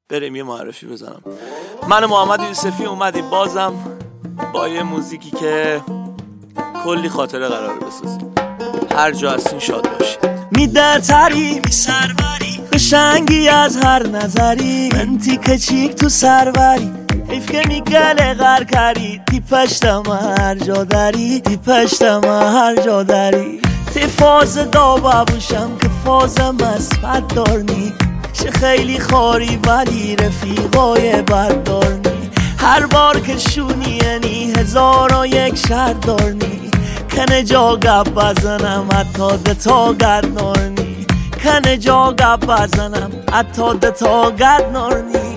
بریم یه معرفی بزنم. من محمد یوسفی اومدیم بازم با یه موزیکی که کلی خاطره قراره بسازیم. هر جا هستین شاد باشید. میده تری می سروری قشنگی از هر نظری، منتی کچیک تو سروری، حیف که میگله غر کری، تی پشتم هر جا داری، تی پشتم هر جا داری. تی فاز دا بابوشم که فازم از بد دارنی، چه خیلی خاری ولی رفیقای بد دارنی. هر بار که شونی یعنی 1001 شرط دارنی، کنه جا گپ بزنم حتی دتا گردنارنی، کنه جا گپ بزنم حتی دتا گردنارنی.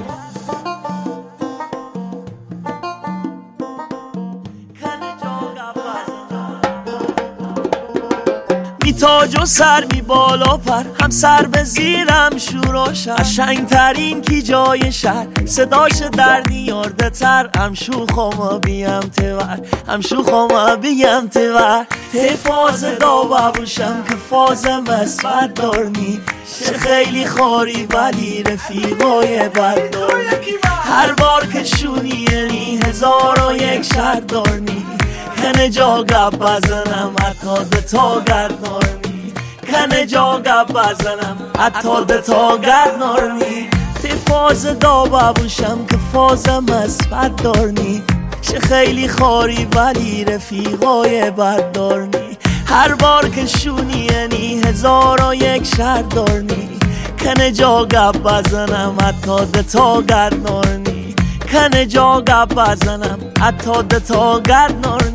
می تاج و سر می بالا پر، هم سر به زیرم شوراشم، قشنگ ترین کی جای شهر، صداش در دیارده تر، هم شوخم بیم تور، هم شوخم بیم تور. تی فاز دا بابوشم که فازم اسفت دارنی، چه خیلی خاری ولی رفیقای بد دارنی. هر بار که شونی یعنی 1001 شرط دارنی، کنه جا گپ بزنم حتی دتا گردنارنی، کنه جا گپ بزنم حتی دتا گردنارنی. تی فاز دا بابوشم که فازم اسفت دارنی، چه خیلی خاری ولی رفیقای بد دارنی. هر بار که شونی یعنی 1001 شرط دارنی، کنه جا گپ بزنم حتی دتا گردنارنی، کنه جا گپ بزنم حتی دتا گردنارنی.